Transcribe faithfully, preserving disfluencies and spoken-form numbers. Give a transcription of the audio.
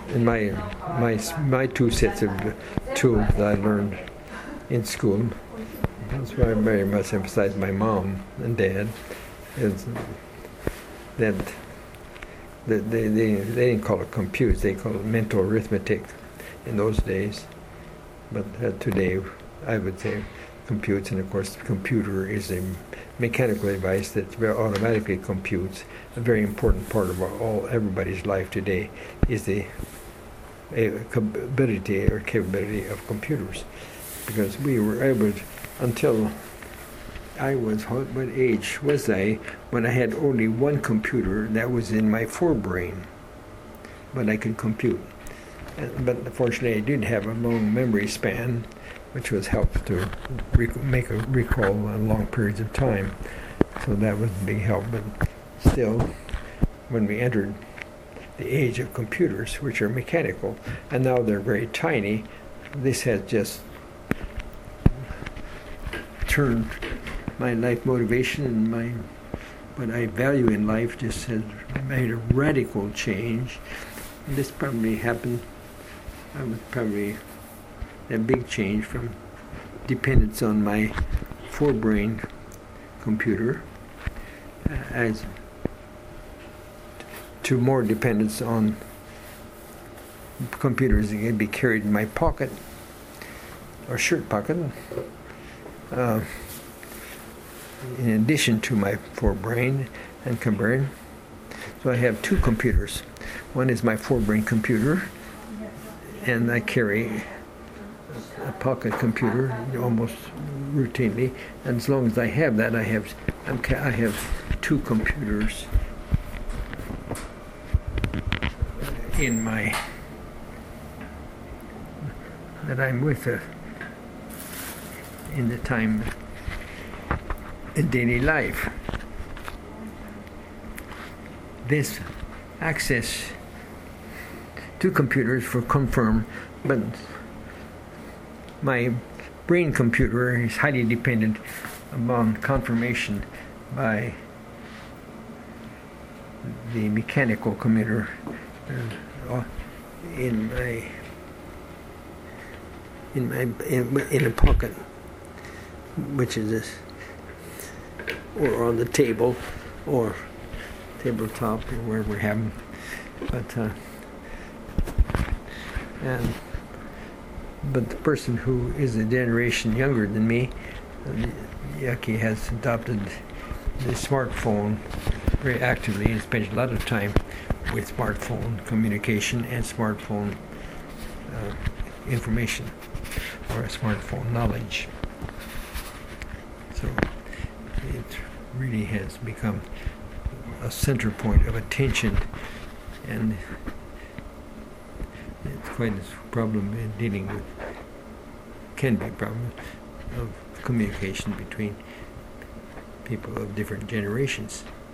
in my my my two sets of tools that I learned in school. That's why I very much emphasize my mom and dad is that they, they, they, they didn't call it computers, they called it mental arithmetic in those days. But uh, today, I would say computes, and of course the computer is a mechanical device that automatically computes. A very important part of our, all everybody's life today is the ability or capability of computers. Because we were able to, until I was, what, what age was I when I had only one computer that was in my forebrain, but I could compute. And, but fortunately I did have a long memory span, which was helpful to rec- make a recall on long periods of time. So that was a big help. But still, when we entered the age of computers, which are mechanical, and now they're very tiny, this has just turned my life motivation and my what I value in life just has made a radical change. And this probably happened, I was probably a big change from dependence on my forebrain computer uh, as to more dependence on computers that can be carried in my pocket or shirt pocket. Uh, in addition to my forebrain and combine. So I have two computers. One is my forebrain computer, and I carry a pocket computer almost routinely. And as long as I have that, I have I'm ca- I have two computers in my that I'm with uh, in the time in daily life. This access to computers for confirm, but my brain computer is highly dependent upon confirmation by the mechanical computer uh, in my in my in, in a pocket, which is this, or on the table, or tabletop, or wherever we have them. But uh, and but the person who is a generation younger than me, uh, Yucky, has adopted the smartphone very actively and spends a lot of time with smartphone communication and smartphone uh, information, or smartphone knowledge. So it really has become a center point of attention, and it's quite a problem in dealing with, can be a problem of communication between people of different generations.